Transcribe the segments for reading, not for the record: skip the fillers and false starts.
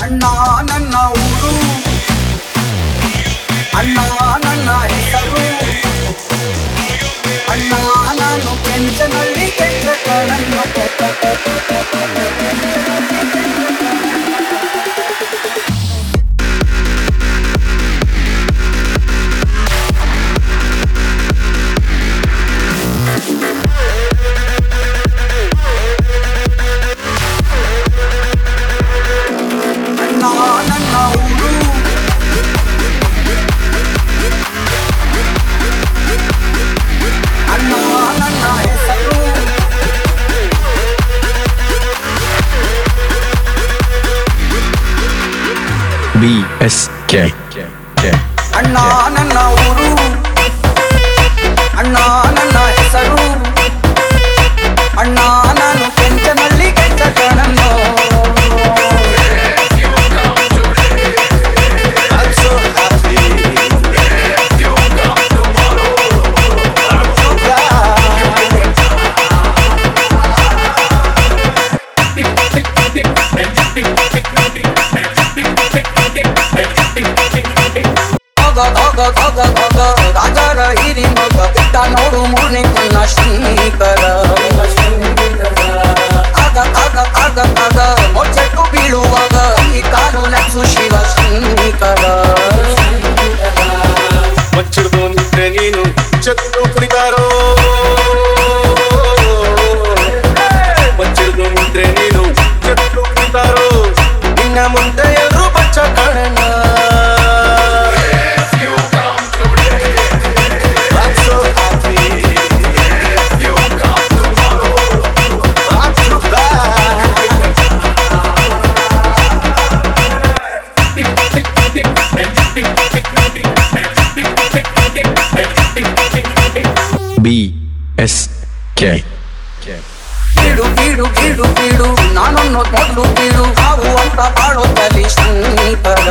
ಅಣ್ಣ ನನ್ನ ಊರು, ಅಣ್ಣ ನನ್ನ ಹೆಸರು, ಅಣ್ಣ ನಾನು ಕೆಂಚನಲ್ಲಿ ಕೆಂಚ ಕಣನ್ನು BSK ಅಣ್ಣ ನನ್ನ ಊರು, ಅಣ್ಣ ನನ್ನ ಹೆಸರು, ಅಣ್ಣ ನಾನು ಕೆಂಚನಲ್ಲಿ ಕೆಂಚ ಕಣನ್ನು ರಾಜರ ಹಿರಿ ಮಗ ಬಿಟ್ಟ ನೋಡು ಮೂರನೇ ಕಣ್ಣ ಶ್ರೀಕರ ಆಗ ಮೊಚ್ಚಟ್ಟು ಬೀಳುವಾಗ ಈ ಕಾಲು ನಕ್ಸು ಶಿವ ಶಂಕರ ಮಚ್ಚಿಡ್ದು ನಿಂತ್ರೆ ನೀನು ಚಕ್ರು ಕುಡಿದಾರೋ, ಮಚ್ಚಿಡ್ದು ನಿಂತ್ರೆ ನೀನು ಚಕ್ರು ಕುಡಿದಾರೋ, ನಿನ್ನ ಮುಂದೆ ಎಲ್ರು ಬಚ್ಚ ಕಾಣಣ. BSK ಬೀಡು ಬೀಡು ಬೀಡು ಬೀಡು ನಾನೊನ್ನು ಮೊದಲು ಬೀಡು ಹಾವು ಅಂತ ಬಾಳೋ ತಲಿ ಶಂಕರ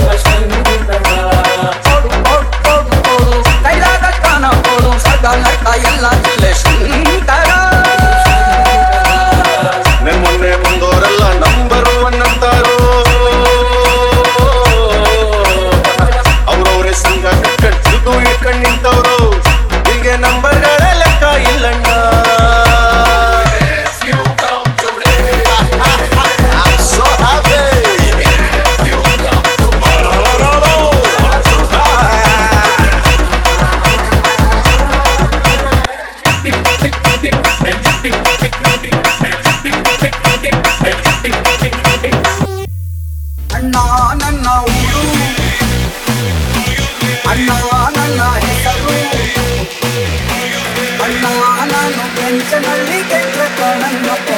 ಕೈಲಾದ ಕಾನ ಕೊಡು ಸದಾ ನರ್ಕ ಎಲ್ಲ ಜಿಲ್ಲೆ ಶಂಕರ ಮೊನ್ನೆ ಬಂದೋರೆಲ್ಲ ನಂಬರ್ ಒನ್ ಅಂತಾರೋ, ಅವ್ರವ್ರೆ ಸಂಘ ಕಟ್ಟಿದ್ದು ಇಟ್ಕೊಂಡು ನಿಂತವ್ರು, ಹೀಗೆ ನಂಬರ್ಗಳ ಲೆಕ್ಕ ಇಲ್ಲಣ್ಣ. ಅಣ್ಣ ನನ್ನ ಊರು, ಅಣ್ಣ ನನ್ನ ಹೆಸರು, ಅಣ್ಣ ನಾನು ಕೆಂಚನಲ್ಲಿ ಕೆಂಚ ಕಣನ್ನು